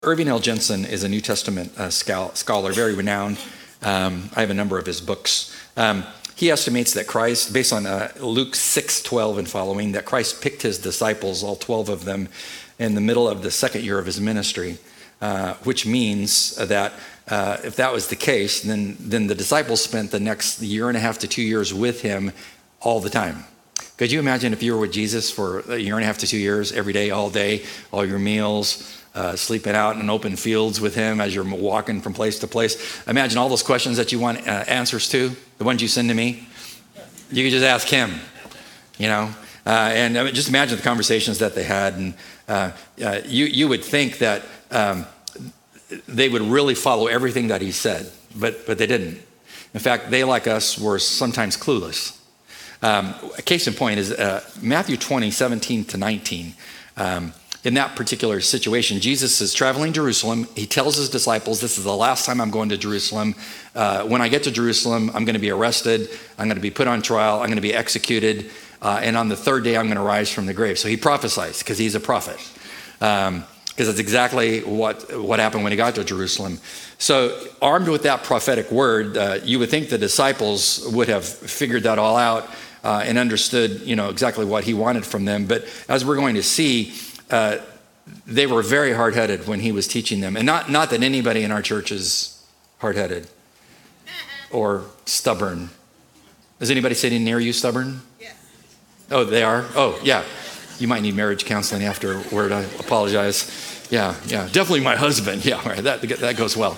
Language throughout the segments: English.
Irving L. Jensen is a New Testament scholar, very renowned. I have a number of his books. He estimates that Christ, based on Luke 6:12 and following, that Christ picked his disciples, all 12 of them, in the middle of the second year of his ministry, which means that if that was the case, then the disciples spent the next year and a half to 2 years with him all the time. Could you imagine if you were with Jesus for a year and a half to 2 years, every day, all your meals, sleeping out in open fields with him as you're walking from place to place? Imagine all those questions that you want answers to, the ones you send to me. You could just ask him, and I mean, just imagine the conversations that they had. And you would think that they would really follow everything that he said, but they didn't. In fact, they, like us, were sometimes clueless. A case in point is Matthew 20:17 to 19. In that particular situation, Jesus is traveling to Jerusalem. He tells his disciples, this is the last time I'm going to Jerusalem. When I get to Jerusalem, I'm going to be arrested. I'm going to be put on trial. I'm going to be executed. And on the third day, I'm going to rise from the grave. So he prophesies because he's a prophet. Because that's exactly what happened when he got to Jerusalem. So armed with that prophetic word, you would think the disciples would have figured that all out and understood, exactly what he wanted from them. But as we're going to see, they were very hard-headed when he was teaching them. And not that anybody in our church is hard-headed or stubborn. Is anybody sitting near you stubborn? Yes. Oh, they are? Oh, yeah. You might need marriage counseling afterward. I apologize. Yeah. Definitely my husband. Yeah, right. That goes well.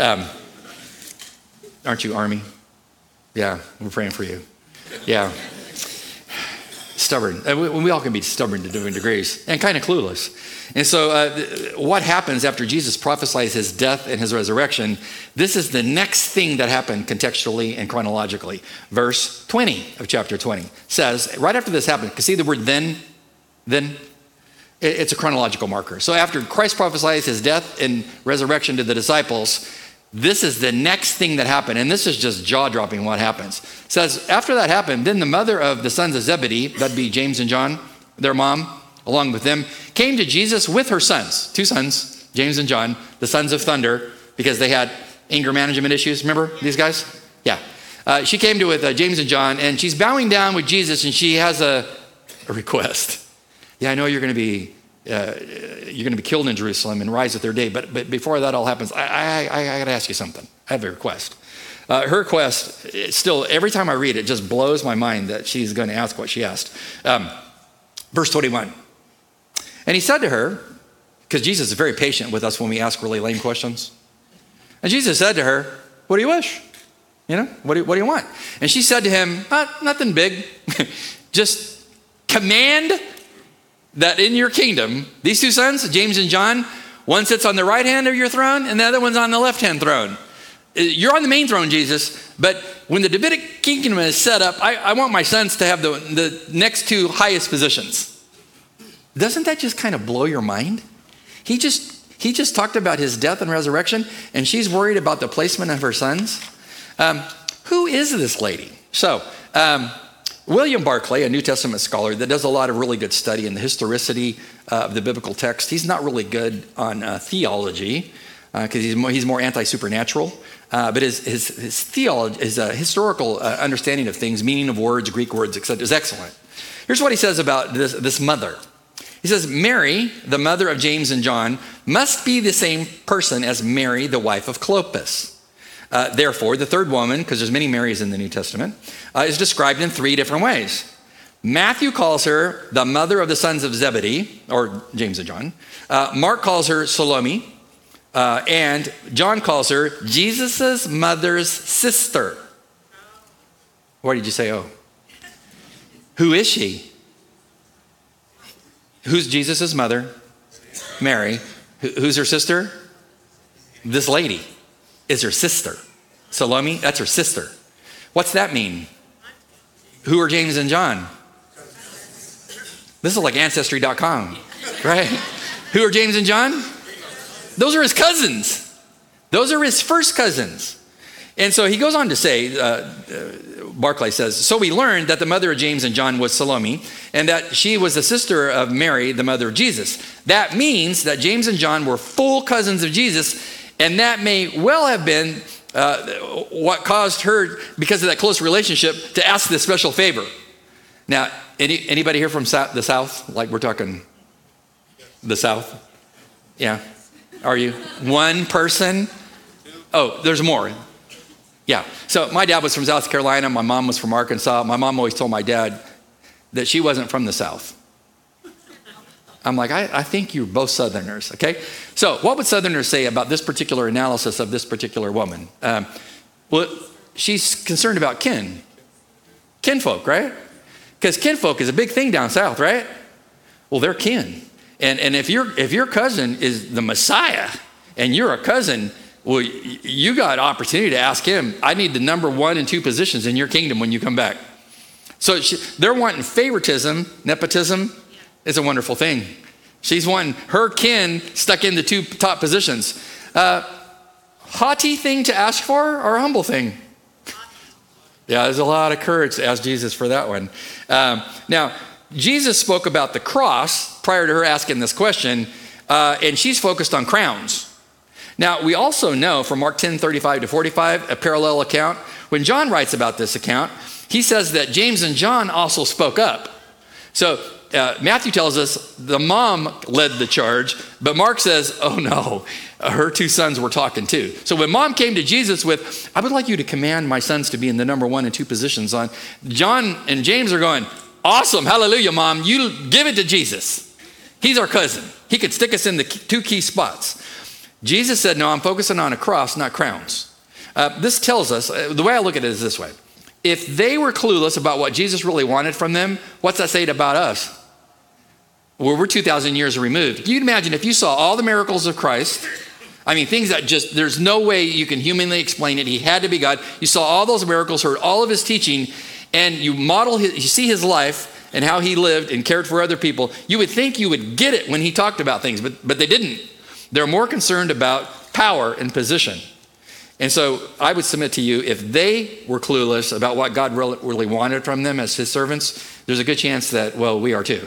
Aren't you Army? Yeah, we're praying for you. Yeah. Stubborn. We all can be stubborn to different degrees and kind of clueless. And so what happens after Jesus prophesies his death and his resurrection, this is the next thing that happened contextually and chronologically. Verse 20 of chapter 20 says, right after this happened, see the word then, it's a chronological marker. So after Christ prophesies his death and resurrection to the disciples, this is the next thing that happened, and this is just jaw-dropping what happens. It says, after that happened, then the mother of the sons of Zebedee, that'd be James and John, their mom, along with them, came to Jesus with her sons, two sons, James and John, the sons of thunder, because they had anger management issues. Remember these guys? Yeah. She came to with James and John, and she's bowing down with Jesus, and she has a request. Yeah, I know you're going to be killed in Jerusalem and rise at their day. But before that all happens, I got to ask you something. I have a request. Her request, still, every time I read it, just blows my mind that she's going to ask what she asked. Verse 21. And he said to her, because Jesus is very patient with us when we ask really lame questions. And Jesus said to her, what do you wish? What do you want? And she said to him, nothing big. Just command that in your kingdom, these two sons, James and John, one sits on the right hand of your throne and the other one's on the left hand throne. You're on the main throne, Jesus, but when the Davidic kingdom is set up, I want my sons to have the next two highest positions. Doesn't that just kind of blow your mind? He just talked about his death and resurrection, and she's worried about the placement of her sons. Who is this lady? So, William Barclay, a New Testament scholar that does a lot of really good study in the historicity of the biblical text, he's not really good on theology because he's more anti-supernatural. But his theology, his historical understanding of things, meaning of words, Greek words, etc., is excellent. Here's what he says about this mother. He says, Mary, the mother of James and John, must be the same person as Mary, the wife of Clopas. Therefore, the third woman, because there's many Marys in the New Testament, is described in three different ways. Matthew calls her the mother of the sons of Zebedee, or James and John. Mark calls her Salome, and John calls her Jesus' mother's sister. Why did you say, oh? Who is she? Who's Jesus' mother? Mary. Who's her sister? This lady is her sister. Salome, that's her sister. What's that mean? Who are James and John? This is like Ancestry.com, right? Who are James and John? Those are his cousins. Those are his first cousins. And so he goes on to say, Barclay says, so we learned that the mother of James and John was Salome, and that she was the sister of Mary, the mother of Jesus. That means that James and John were full cousins of Jesus, and that may well have been what caused her, because of that close relationship, to ask this special favor. Now, anybody here from the South? Like we're talking the South? Yeah. Are you? One person? Oh, there's more. Yeah. So my dad was from South Carolina. My mom was from Arkansas. My mom always told my dad that she wasn't from the South. I'm like, I think you're both Southerners, okay? So what would Southerners say about this particular analysis of this particular woman? Well, she's concerned about kinfolk, right? Because kinfolk is a big thing down south, right? Well, they're kin. And if your cousin is the Messiah and you're a cousin, well, you got opportunity to ask him, I need the number 1 and 2 positions in your kingdom when you come back. So they're wanting favoritism, nepotism. It's a wonderful thing. She's wanting her kin stuck in the 2 top positions. Haughty thing to ask for or a humble thing? Yeah, there's a lot of courage to ask Jesus for that one. Now, Jesus spoke about the cross prior to her asking this question, and she's focused on crowns. Now, we also know from Mark 10:35-45, a parallel account, when John writes about this account, he says that James and John also spoke up. So Matthew tells us the mom led the charge, but Mark says, oh no, her 2 sons were talking too. So when mom came to Jesus with, I would like you to command my sons to be in the number 1 and 2 positions on, John and James are going, awesome, hallelujah, mom, you give it to Jesus. He's our cousin. He could stick us in the 2 key spots. Jesus said, no, I'm focusing on a cross, not crowns. This tells us, the way I look at it is this way. If they were clueless about what Jesus really wanted from them, what's that say about us? Well, we're 2,000 years removed. You'd imagine if you saw all the miracles of Christ, I mean, things that just, there's no way you can humanly explain it. He had to be God. You saw all those miracles, heard all of his teaching, and you you see his life and how he lived and cared for other people. You would think you would get it when he talked about things, but they didn't. They're more concerned about power and position. And so I would submit to you, if they were clueless about what God really wanted from them as his servants, there's a good chance that, well, we are too.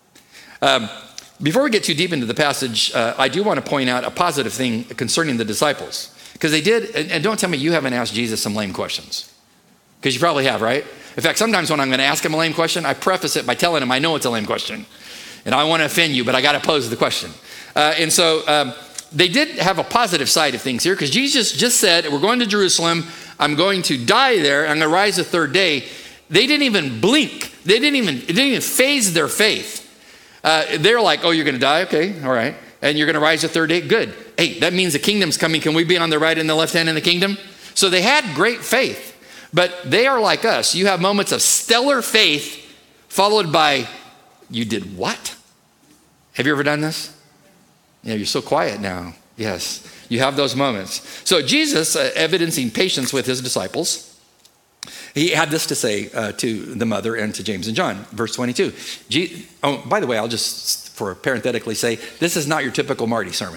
Before we get too deep into the passage, I do want to point out a positive thing concerning the disciples. Because they did, and don't tell me you haven't asked Jesus some lame questions. Because you probably have, right? In fact, sometimes when I'm going to ask him a lame question, I preface it by telling him I know it's a lame question. And I want to offend you, but I got to pose the question. And so they did have a positive side of things here, because Jesus just said, we're going to Jerusalem, I'm going to die there, I'm going to rise the 3rd day. They didn't even blink. It didn't even phase their faith. They're like, oh, you're going to die? Okay, all right. And you're going to rise the 3rd day? Good. Hey, that means the kingdom's coming. Can we be on the right and the left hand in the kingdom? So they had great faith, but they are like us. You have moments of stellar faith followed by, you did what? Have you ever done this? Yeah, you're so quiet now. Yes, you have those moments. So Jesus, evidencing patience with his disciples, he had this to say to the mother and to James and John, verse 22. Oh, by the way, I'll just, for parenthetically say, this is not your typical Marty sermon,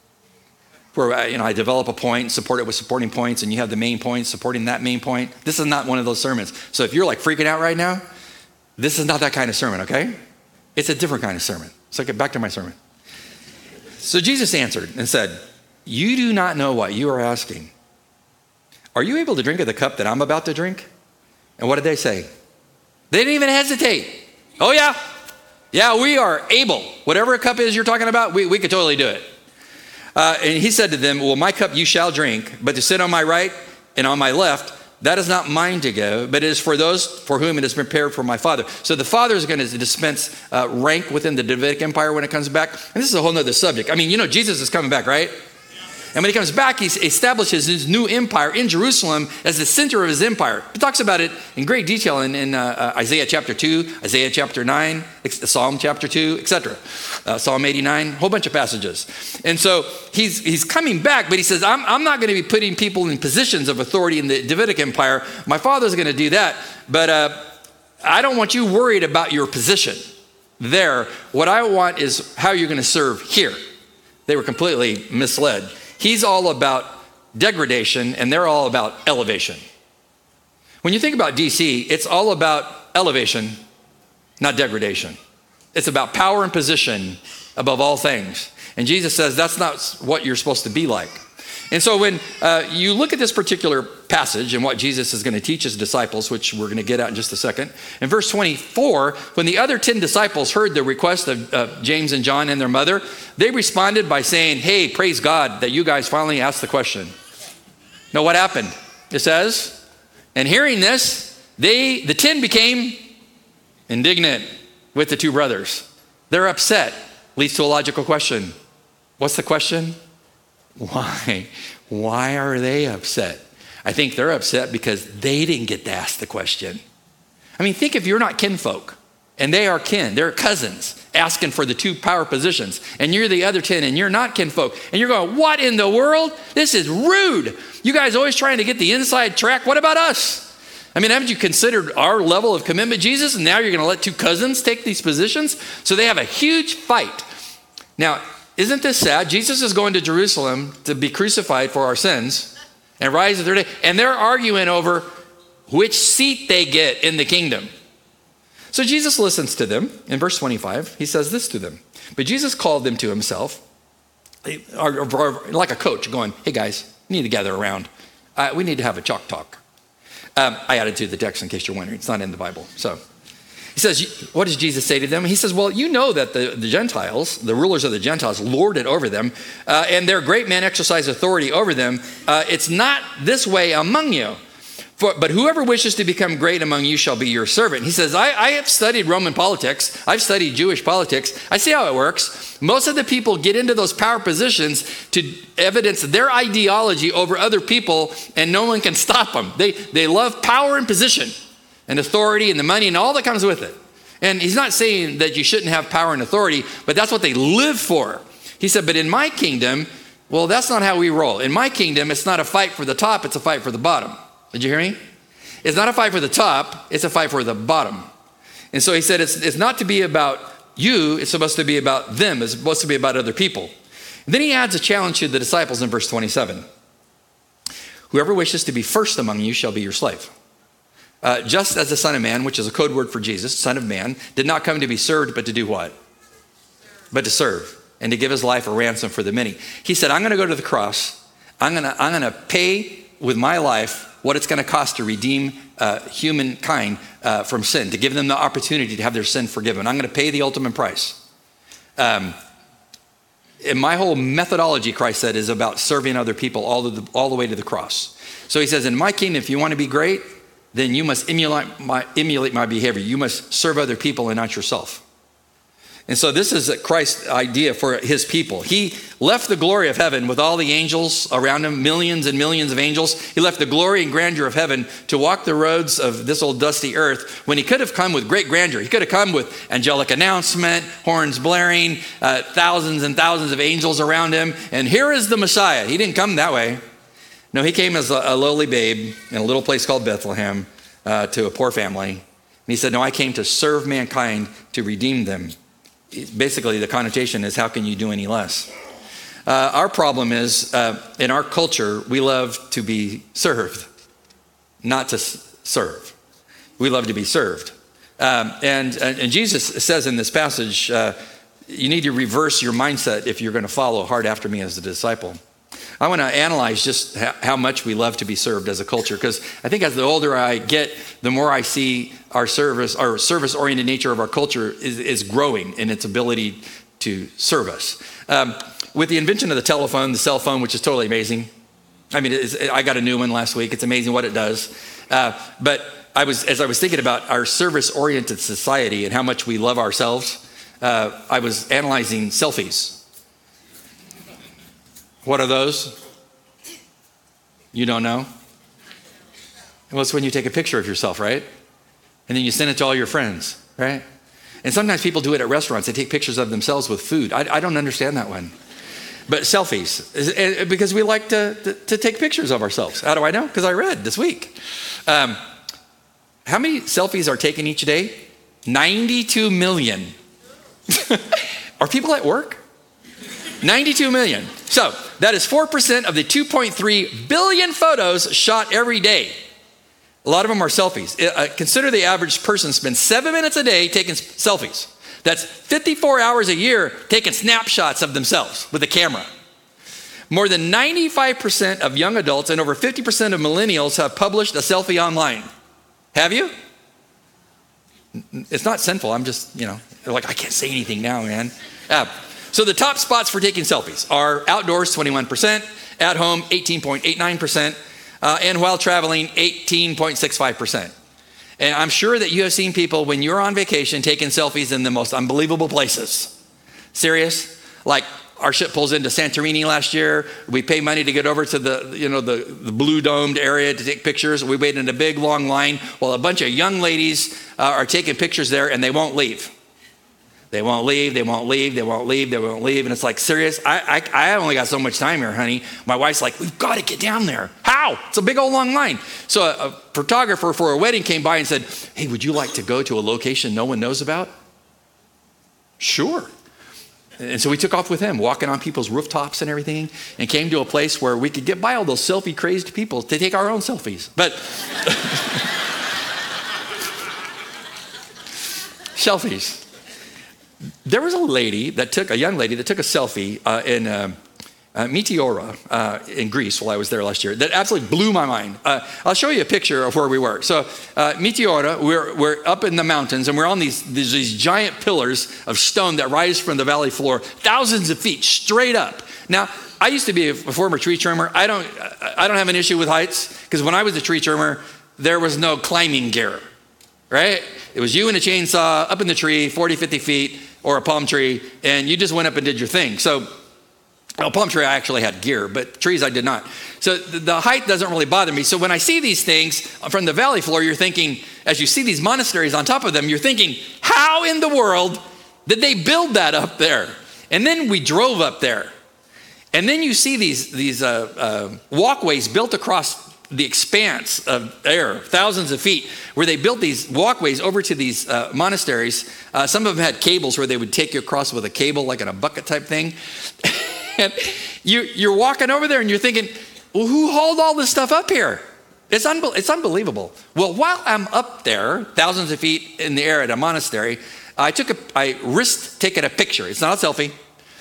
where I develop a point, support it with supporting points, and you have the main point supporting that main point. This is not one of those sermons. So if you're like freaking out right now, this is not that kind of sermon, okay? It's a different kind of sermon. So get back to my sermon. So Jesus answered and said, you do not know what you are asking. Are you able to drink of the cup that I'm about to drink? And what did they say? They didn't even hesitate. Oh yeah. Yeah, we are able. Whatever a cup is you're talking about, we could totally do it. And he said to them, well, my cup you shall drink, but to sit on my right and on my left, that is not mine to give, but it is for those for whom it is prepared for my Father. So the Father is going to dispense rank within the Davidic Empire when it comes back. And this is a whole nother subject. I mean, Jesus is coming back, right? And when he comes back, he establishes his new empire in Jerusalem as the center of his empire. He talks about it in great detail in Isaiah chapter 2, Isaiah chapter 9, Psalm chapter 2, etc. Psalm 89, a whole bunch of passages. And so he's coming back, but he says, I'm not going to be putting people in positions of authority in the Davidic Empire. My Father's going to do that, but I don't want you worried about your position there. What I want is how you're going to serve here. They were completely misled. He's all about degradation, and they're all about elevation. When you think about DC, it's all about elevation, not degradation. It's about power and position above all things. And Jesus says that's not what you're supposed to be like. And so when you look at this particular passage and what Jesus is going to teach his disciples, which we're going to get at in just a second, in verse 24, when the other 10 disciples heard the request of James and John and their mother, they responded by saying, hey, praise God that you guys finally asked the question. Now what happened? It says, and hearing this, the 10 became indignant with the two brothers. They're upset. Leads to a logical question. What's the question? Why? Why are they upset? I think they're upset because they didn't get to ask the question. I mean, think if you're not kinfolk and they are kin, they're cousins asking for the two power positions, and you're the other 10 and you're not kinfolk, and you're going, what in the world? This is rude. You guys always trying to get the inside track. What about us? I mean, haven't you considered our level of commitment, Jesus? And now you're going to let two cousins take these positions? So they have a huge fight. Now, isn't this sad? Jesus is going to Jerusalem to be crucified for our sins and rise the third day. And they're arguing over which seat they get in the kingdom. So Jesus listens to them. In verse 25, he says this to them. But Jesus called them to himself, like a coach going, hey guys, you need to gather around. We need to have a chalk talk. I added to the text in case you're wondering. It's not in the Bible. So he says, what does Jesus say to them? He says, well, you know that the Gentiles, the rulers of the Gentiles, lord it over them, and their great men exercise authority over them. It's not this way among you. But whoever wishes to become great among you shall be your servant. He says, I have studied Roman politics. I've studied Jewish politics. I see how it works. Most of the people get into those power positions to evidence their ideology over other people, and no one can stop them. They love power and position and authority and the money and all that comes with it. And he's not saying that you shouldn't have power and authority, but that's what they live for. He said, but in my kingdom, well, that's not how we roll. In my kingdom, it's not a fight for the top, it's a fight for the bottom. Did you hear me? It's not a fight for the top, it's a fight for the bottom. And so he said it's not to be about you, it's supposed to be about them, it's supposed to be about other people. And then he adds a challenge to the disciples in verse 27. Whoever wishes to be first among you shall be your slave. Just as the Son of Man, which is a code word for Jesus, Son of Man, did not come to be served, but to do what? But to serve, and to give his life a ransom for the many. He said, I'm going to go to the cross. I'm going to pay with my life what it's going to cost to redeem humankind from sin, to give them the opportunity to have their sin forgiven. I'm going to pay the ultimate price. And my whole methodology, Christ said, is about serving other people all the way to the cross. So he says, in my kingdom, if you want to be great, then you must emulate my behavior. You must serve other people and not yourself. And so this is Christ's idea for his people. He left the glory of heaven with all the angels around him, millions and millions of angels. He left the glory and grandeur of heaven to walk the roads of this old dusty earth when he could have come with great grandeur. He could have come with angelic announcement, horns blaring, thousands and thousands of angels around him. And here is the Messiah. He didn't come that way. No, he came as a lowly babe in a little place called Bethlehem to a poor family. And he said, no, I came to serve mankind, to redeem them. Basically, the connotation is, how can you do any less? Our problem is, in our culture, we love to be served, not to serve. We love to be served. And Jesus says in this passage, you need to reverse your mindset if you're going to follow hard after me as a disciple. I want to analyze just how much we love to be served as a culture, because I think as the older I get, the more I see our service-oriented nature of our culture is growing in its ability to serve us. With the invention of the telephone, the cell phone, which is totally amazing. I mean, I got a new one last week. It's amazing what it does. But as I was thinking about our service-oriented society and how much we love ourselves, I was analyzing selfies. What are those? You don't know? Well, it's when you take a picture of yourself, right? And then you send it to all your friends, right? And sometimes people do it at restaurants. They take pictures of themselves with food. I don't understand that one. But selfies, because we like to take pictures of ourselves. How do I know? Because I read this week. How many selfies are taken each day? 92 million. Are people at work? 92 million. So That is 4% of the 2.3 billion photos shot every day. A lot of them are selfies. Consider the average person spends 7 minutes a day taking selfies. That's 54 hours a year taking snapshots of themselves with a camera. More than 95% of young adults and over 50% of millennials have published a selfie online. Have you? It's not sinful. I'm just, they're like, I can't say anything now, man. So the top spots for taking selfies are outdoors, 21%, at home, 18.89%, and while traveling, 18.65%. And I'm sure that you have seen people when you're on vacation taking selfies in the most unbelievable places. Serious? Like our ship pulls into Santorini last year. We pay money to get over to the blue domed area to take pictures. We wait in a big long line while a bunch of young ladies are taking pictures there, and they won't leave. They won't leave, they won't leave, they won't leave, they won't leave. And it's like, serious? I only got so much time here, honey. My wife's like, we've got to get down there. How? It's a big old long line. So a photographer for a wedding came by and said, hey, would you like to go to a location no one knows about? Sure. And so we took off with him, walking on people's rooftops and everything, and came to a place where we could get by all those selfie-crazed people to take our own selfies. But selfies. There was a young lady that took a selfie in Meteora in Greece while I was there last year. That absolutely blew my mind. I'll show you a picture of where we were. So Meteora, we're up in the mountains, and we're on these giant pillars of stone that rise from the valley floor, thousands of feet straight up. Now, I used to be a former tree trimmer. I don't have an issue with heights, because when I was a tree trimmer, there was no climbing gear, right? It was you and a chainsaw up in the tree, 40, 50 feet, or a palm tree, and you just went up and did your thing. So, palm tree, I actually had gear, but trees I did not. So the height doesn't really bother me. So when I see these things from the valley floor, you're thinking, as you see these monasteries on top of them, you're thinking, how in the world did they build that up there? And then we drove up there. And then you see these walkways built across the expanse of air, thousands of feet, where they built these walkways over to these monasteries. Some of them had cables where they would take you across with a cable, like in a bucket type thing. And you're walking over there and you're thinking, well, who hauled all this stuff up here? It's unbelievable. Well, while I'm up there, thousands of feet in the air at a monastery, I risked taking a picture. It's not a selfie.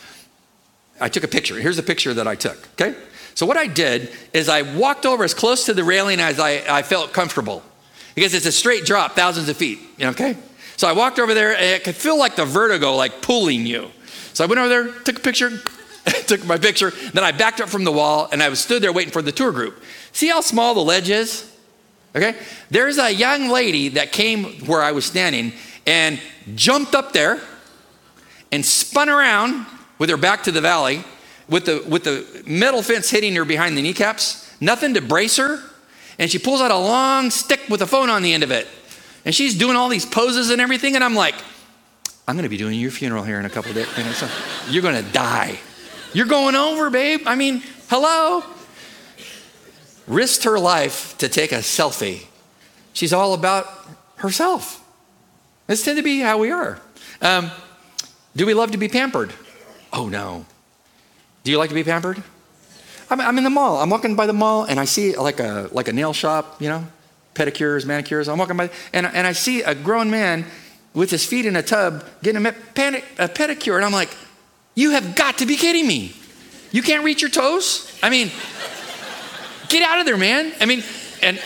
I took a picture. Here's the picture that I took, okay? So what I did is I walked over as close to the railing as I felt comfortable, because it's a straight drop, thousands of feet, okay? So I walked over there, and it could feel like the vertigo, like pulling you. So I went over there, took a picture, took my picture, then I backed up from the wall, and I stood there waiting for the tour group. See how small the ledge is? Okay? There's a young lady that came where I was standing and jumped up there and spun around with her back to the valley, with the metal fence hitting her behind the kneecaps, nothing to brace her, and she pulls out a long stick with a phone on the end of it. And she's doing all these poses and everything, and I'm like, I'm gonna be doing your funeral here in a couple of days. You're gonna die. You're going over, babe. I mean, hello? Risked her life to take a selfie. She's all about herself. This tends to be how we are. Do we love to be pampered? Oh no. Do you like to be pampered? I'm in the mall. I'm walking by the mall and I see like a nail shop, pedicures, manicures. I'm walking by and I see a grown man with his feet in a tub getting a pedicure, and I'm like, you have got to be kidding me. You can't reach your toes? I mean, get out of there, man. I mean, and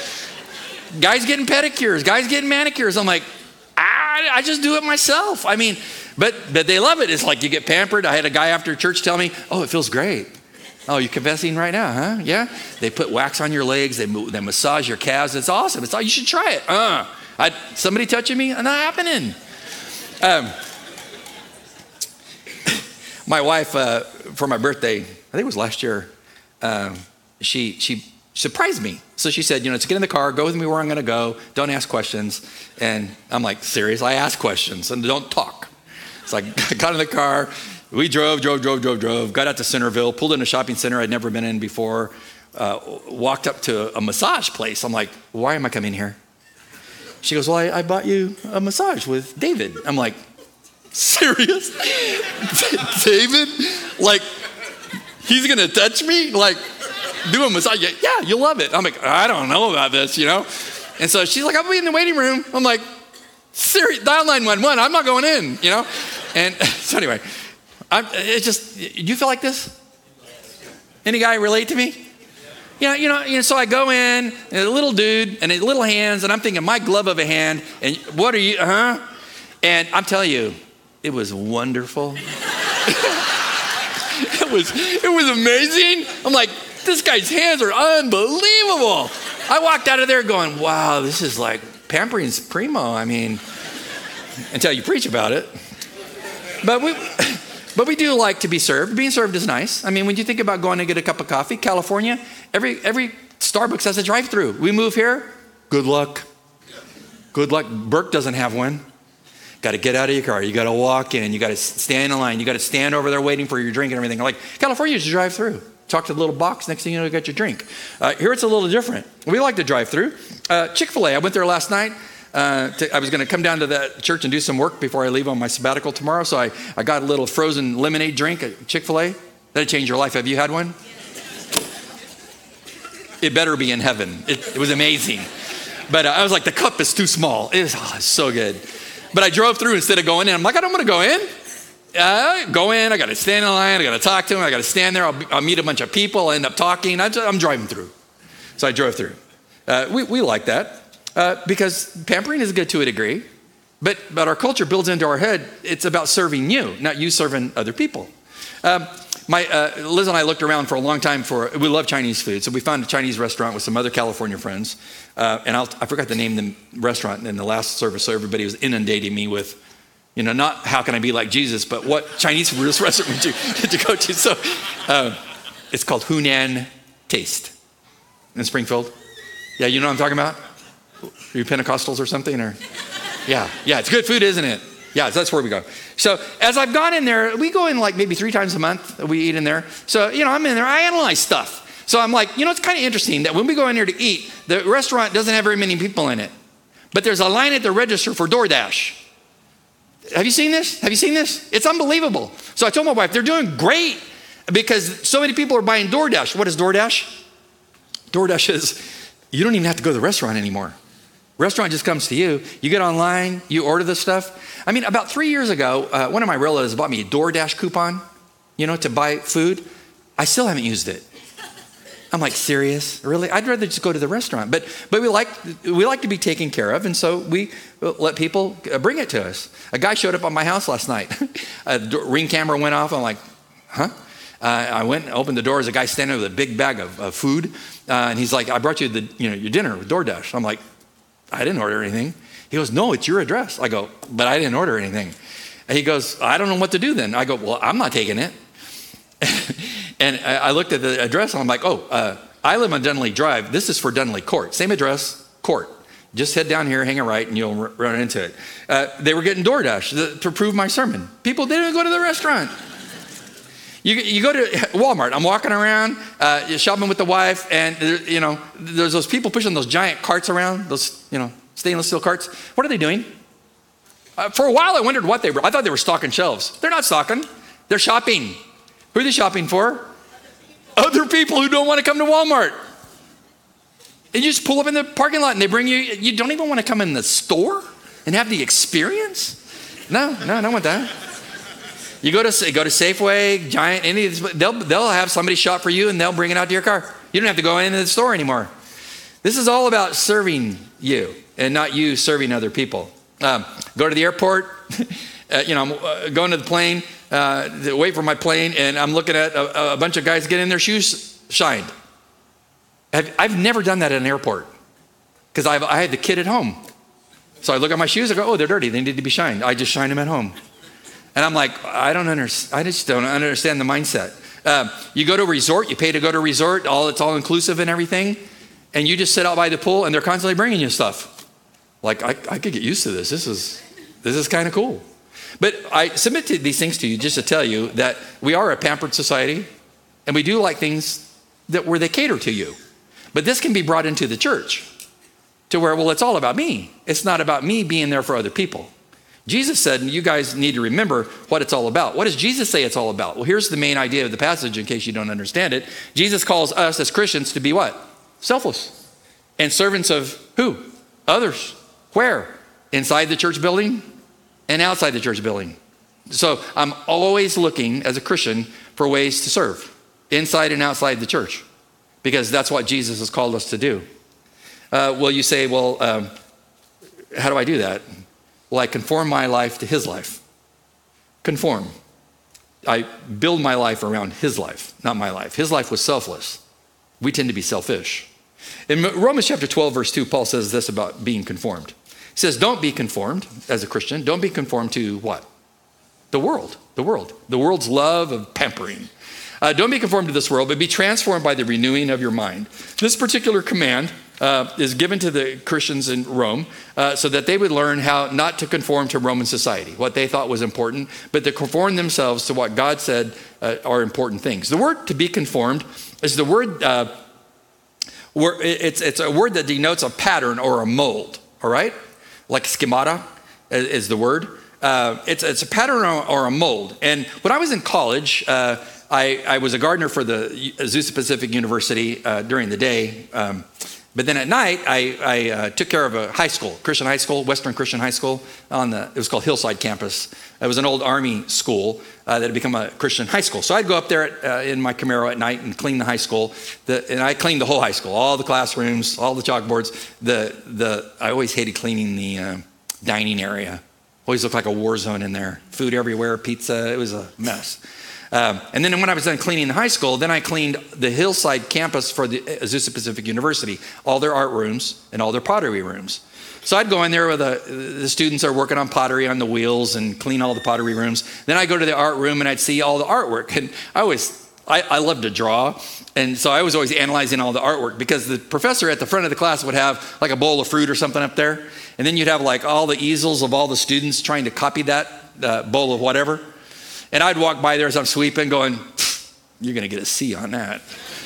guys getting pedicures, guys getting manicures. I'm like, I just do it myself. I mean, but they love it. It's like you get pampered. I had a guy after church tell me, oh, it feels great. Oh, you're confessing right now, huh? Yeah. They put wax on your legs. They massage your calves. It's awesome. You should try it. Somebody touching me? Not happening. My wife, for my birthday, I think it was last year, she surprised me. So she said, to get in the car, go with me where I'm going to go. Don't ask questions. And I'm like, serious? I ask questions and don't talk. So I got in the car. We drove, got out to Centerville, pulled in a shopping center I'd never been in before, walked up to a massage place. I'm like, why am I coming here? She goes, well, I bought you a massage with David. I'm like, serious? David? Like, He's going to touch me? Like, do a massage? Yeah, you'll love it. I'm like, I don't know about this, you know? And so she's like, I'll be in the waiting room. I'm like, Siri, dial 911. I'm not going in, you know? And so anyway, it's just, do you feel like this? Any guy relate to me? You know, so I go in, and a little dude, and his little hands, and I'm thinking, my glove of a hand, and what are you, And I'm telling you, it was wonderful. It was amazing. I'm like, this guy's hands are unbelievable. I walked out of there going, wow, this is like pampering's primo. I mean, until you preach about it. But we do like to be served. Being served is nice. I mean, when you think about going to get a cup of coffee, California, every Starbucks has a drive-through. We move here, good luck. Good luck. Burke doesn't have one. Got to get out of your car. You got to walk in. You got to stand in line. You got to stand over there waiting for your drink and everything. Like, California's a drive-through. Talk to the little box. Next thing you know, you got your drink. Here it's a little different. We like to drive through. Chick-fil-A, I went there last night. I was going to come down to that church and do some work before I leave on my sabbatical tomorrow. So I got a little frozen lemonade drink at Chick-fil-A. That'd change your life. Have you had one? It better be in heaven. It was amazing. But I was like, the cup is too small. It's so good. But I drove through instead of going in. I'm like, I don't want to go in. Go in, I got to stand in line, I got to talk to them, I got to stand there, I'll meet a bunch of people, I'll end up talking. I'm driving through. So I drove through. We like that because pampering is good to a degree, but our culture builds into our head, it's about serving you, not you serving other people. Liz and I looked around for a long time we love Chinese food, so we found a Chinese restaurant with some other California friends, and I forgot to name the restaurant in the last service, so everybody was inundating me with, not how can I be like Jesus, but what Chinese restaurant did you go to? So it's called Hunan Taste in Springfield. Yeah, you know what I'm talking about? Are you Pentecostals or something? Or yeah, it's good food, isn't it? Yeah, that's where we go. So as I've gone in there, we go in like maybe 3 times a month. We eat in there. So, I'm in there. I analyze stuff. So I'm like, it's kind of interesting that when we go in there to eat, the restaurant doesn't have very many people in it. But there's a line at the register for DoorDash. Have you seen this? It's unbelievable. So I told my wife, they're doing great because so many people are buying DoorDash. What is DoorDash? DoorDash is, you don't even have to go to the restaurant anymore. Restaurant just comes to you. You get online, you order the stuff. I mean, about 3 years ago, one of my relatives bought me a DoorDash coupon, to buy food. I still haven't used it. I'm like, serious? Really? I'd rather just go to the restaurant. But we like to be taken care of, and so we let people bring it to us. A guy showed up on my house last night. A Ring camera went off. I'm like, huh? I went and opened the door. There's a guy standing with a big bag of food, and he's like, I brought you your dinner with DoorDash. I'm like, I didn't order anything. He goes, no, it's your address. I go, but I didn't order anything. And he goes, I don't know what to do then. I go, well, I'm not taking it. And I looked at the address and I'm like, I live on Dunley Drive. This is for Dunley Court. Same address, court. Just head down here, hang a right, and you'll run into it. They were getting DoorDash to prove my sermon. People didn't go to the restaurant. You go to Walmart. I'm walking around, shopping with the wife, and there's those people pushing those giant carts around, those stainless steel carts. What are they doing? For a while, I wondered what they were. I thought they were stocking shelves. They're not stocking. They're shopping. Who are they shopping for? Other people who don't want to come to Walmart. And you just pull up in the parking lot and they bring you. You don't even want to come in the store and have the experience? No, I don't want that. You go to Safeway, Giant, any of these, they'll have somebody shop for you and they'll bring it out to your car. You don't have to go into the store anymore. This is all about serving you and not you serving other people. Go to the airport, I'm going to the plane, wait for my plane, and I'm looking at a bunch of guys getting their shoes shined. I've never done that at an airport because I had the kid at home. So I look at my shoes, I go, oh, they're dirty, they need to be shined. I just shine them at home. And I'm like, I just don't understand the mindset. You go to a resort, you pay to go to a resort, it's all inclusive and everything, and you just sit out by the pool and they're constantly bringing you stuff. Like, I could get used to this. This is kind of cool. But I submitted these things to you just to tell you that we are a pampered society and we do like things where they cater to you. But this can be brought into the church to where, well, it's all about me. It's not about me being there for other people. Jesus said, and you guys need to remember what it's all about. What does Jesus say it's all about? Well, here's the main idea of the passage in case you don't understand it. Jesus calls us as Christians to be what? Selfless. And servants of who? Others. Where? Inside the church building and outside the church building. So I'm always looking as a Christian for ways to serve inside and outside the church because that's what Jesus has called us to do. Well, you say, well, how do I do that? Well, I conform my life to his life. Conform. I build my life around his life, not my life. His life was selfless. We tend to be selfish. In Romans chapter 12, verse 2, Paul says this about being conformed. He says, don't be conformed as a Christian. Don't be conformed to what? The world. The world's love of pampering. Don't be conformed to this world, but be transformed by the renewing of your mind. This particular command is given to the Christians in Rome so that they would learn how not to conform to Roman society, what they thought was important, but to conform themselves to what God said are important things. The word to be conformed is the word, it's a word that denotes a pattern or a mold, all right? Like schemata is the word. It's a pattern or a mold. And when I was in college, I was a gardener for the Azusa Pacific University during the day. But then at night, I took care of a high school, Christian high school, Western Christian high school. It was called Hillside Campus. It was an old Army school that had become a Christian high school. So I'd go up there in my Camaro at night and clean the high school. And I cleaned the whole high school, all the classrooms, all the chalkboards. I always hated cleaning the dining area. Always looked like a war zone in there. Food everywhere, pizza, it was a mess. And then when I was done cleaning the high school, then I cleaned the Hillside campus for the Azusa Pacific University, all their art rooms and all their pottery rooms. So I'd go in there with the students are working on pottery on the wheels and clean all the pottery rooms. Then I'd go to the art room and I'd see all the artwork. And I love to draw. And so I was always analyzing all the artwork because the professor at the front of the class would have like a bowl of fruit or something up there. And then you'd have like all the easels of all the students trying to copy that bowl of whatever. And I'd walk by there as I'm sweeping going, you're going to get a C on that.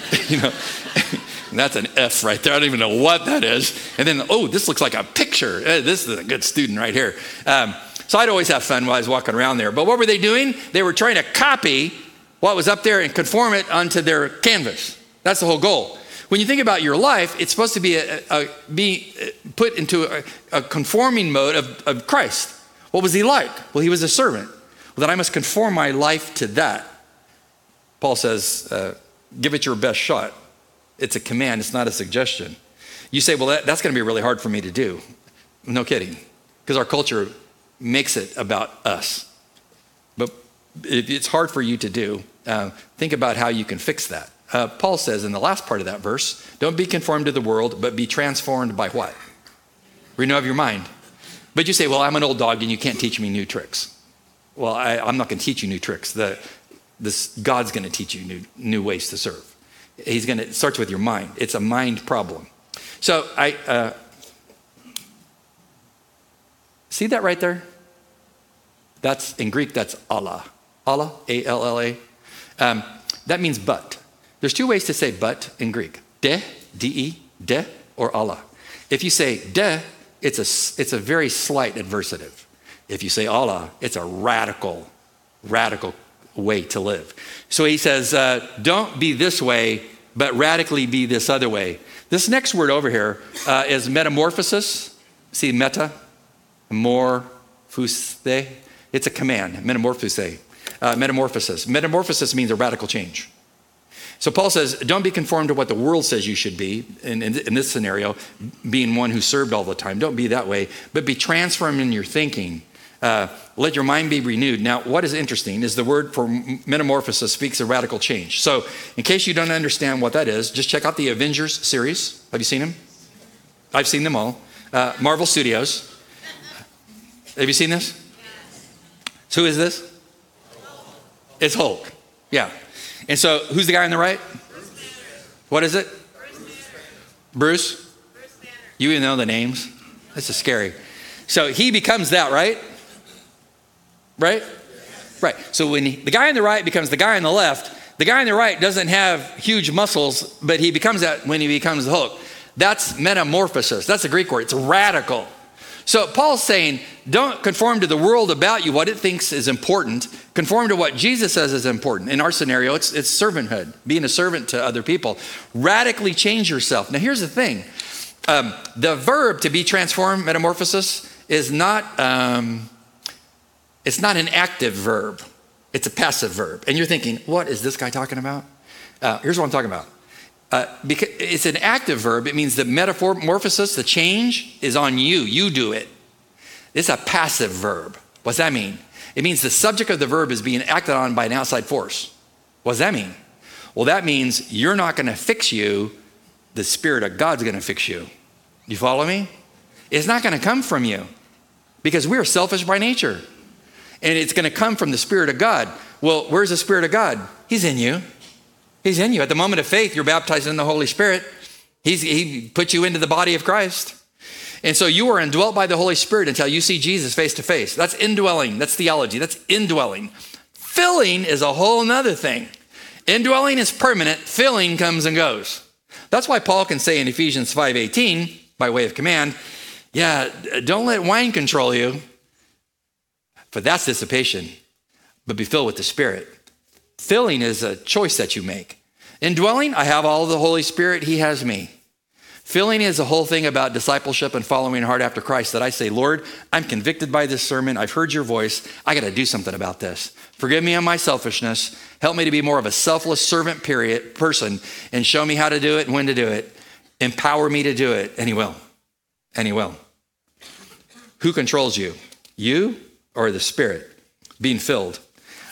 That's an F right there. I don't even know what that is. And then, this looks like a picture. This is a good student right here. So I'd always have fun while I was walking around there. But what were they doing? They were trying to copy what was up there and conform it onto their canvas. That's the whole goal. When you think about your life, it's supposed to be put into a conforming mode of Christ. What was he like? Well, he was a servant. Well, then I must conform my life to that. Paul says, give it your best shot. It's a command. It's not a suggestion. You say, well, that's going to be really hard for me to do. No kidding. Because our culture makes it about us. But if it's hard for you to do, think about how you can fix that. Paul says in the last part of that verse, don't be conformed to the world, but be transformed by what? Renew of your mind. But you say, well, I'm an old dog and you can't teach me new tricks. Well, I'm not going to teach you new tricks. God's going to teach you new ways to serve. It starts with your mind. It's a mind problem. So see that right there? That's in Greek, that's Allah. Allah, A-L-L-A. That means but. There's two ways to say but in Greek. De, D-E, de, or Allah. If you say de, it's a very slight adversative. If you say Allah, it's a radical way to live. So he says, don't be this way, but radically be this other way. This next word over here is metamorphosis. See, meta, morphose. It's a command, metamorphose. Metamorphosis. Metamorphosis means a radical change. So Paul says, don't be conformed to what the world says you should be, in this scenario, being one who served all the time. Don't be that way, but be transformed in your thinking. Let your mind be renewed. Now, what is interesting is the word for metamorphosis speaks of radical change. So in case you don't understand what that is, just check out the Avengers series. Have you seen them? I've seen them all. Marvel Studios. Have you seen this? So who is this? It's Hulk. Yeah. And so who's the guy on the right? What is it? Bruce? You even know the names? This is scary. So he becomes that, right? Right? Right. So when the guy on the right becomes the guy on the left, the guy on the right doesn't have huge muscles, but he becomes that when he becomes the Hulk. That's metamorphosis. That's a Greek word. It's radical. So Paul's saying, don't conform to the world about you, what it thinks is important. Conform to what Jesus says is important. In our scenario, it's servanthood, being a servant to other people. Radically change yourself. Now, here's the thing. The verb to be transformed, metamorphosis, is not, it's not an active verb. It's a passive verb. And you're thinking, what is this guy talking about? Here's what I'm talking about. Because it's an active verb. It means the metamorphosis, the change, is on you. You do it. It's a passive verb. What does that mean? It means the subject of the verb is being acted on by an outside force. What does that mean? Well, that means you're not going to fix you. The Spirit of God's going to fix you. You follow me? It's not going to come from you because we are selfish by nature. And it's going to come from the Spirit of God. Well, where's the Spirit of God? He's in you. He's in you. At the moment of faith, you're baptized in the Holy Spirit. He put you into the body of Christ. And so you are indwelt by the Holy Spirit until you see Jesus face to face. That's indwelling. That's theology. That's indwelling. Filling is a whole nother thing. Indwelling is permanent. Filling comes and goes. That's why Paul can say in Ephesians 5:18, by way of command, don't let wine control you, for that's dissipation, but be filled with the Spirit. Filling is a choice that you make. Indwelling, I have all of the Holy Spirit, he has me. Filling is a whole thing about discipleship and following hard after Christ that I say, Lord, I'm convicted by this sermon. I've heard your voice. I got to do something about this. Forgive me on my selfishness. Help me to be more of a selfless servant person and show me how to do it and when to do it. Empower me to do it. And he will. And he will. Who controls you? You or the Spirit? Being filled.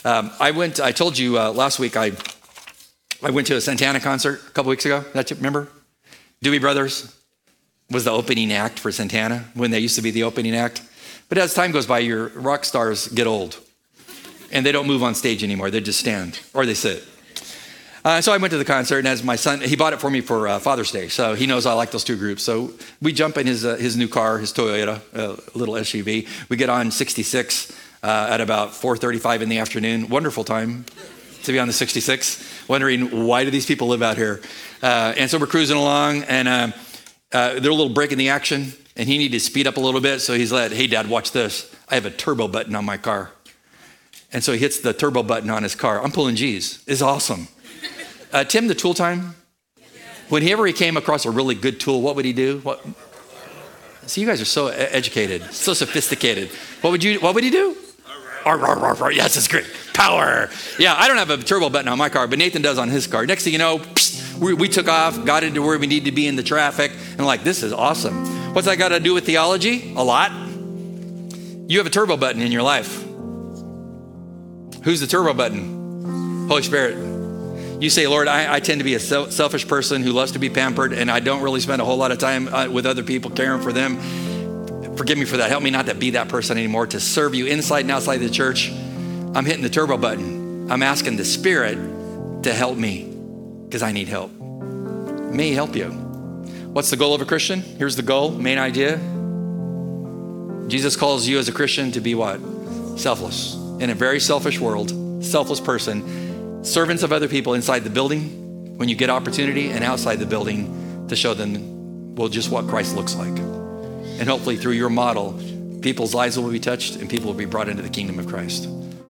I told you last week, I went to a Santana concert a couple weeks ago. Remember? Doobie Brothers was the opening act for Santana when they used to be the opening act. But as time goes by, your rock stars get old and they don't move on stage anymore. They just stand or they sit. So I went to the concert, and as my son, he bought it for me for Father's Day. So he knows I like those two groups. So we jump in his new car, his Toyota, a little SUV. We get on 66 at about 4:35 in the afternoon. Wonderful time to be on the 66, wondering why do these people live out here? And so we're cruising along, and they're a little break in the action, and he needed to speed up a little bit. So he's like, hey, Dad, watch this. I have a turbo button on my car. And so he hits the turbo button on his car. I'm pulling G's. It's awesome. Tim, the tool time, whenever he came across a really good tool, what would he do? See, you guys are so educated, so sophisticated. What would he do? Yes, it's great. Power. Yeah, I don't have a turbo button on my car, but Nathan does on his car. Next thing you know, we took off, got into where we need to be in the traffic, and like, this is awesome. What's that got to do with theology? A lot. You have a turbo button in your life. Who's the turbo button? Holy Spirit. You say, Lord, I tend to be a selfish person who loves to be pampered, and I don't really spend a whole lot of time with other people caring for them. Forgive me for that. Help me not to be that person anymore, to serve you inside and outside the church. I'm hitting the turbo button. I'm asking the Spirit to help me because I need help. May he help you. What's the goal of a Christian? Here's the goal, main idea. Jesus calls you as a Christian to be what? Selfless. In a very selfish world, selfless person. Servants of other people inside the building when you get opportunity, and outside the building to show them, well, just what Christ looks like. And hopefully through your model, people's lives will be touched and people will be brought into the kingdom of Christ.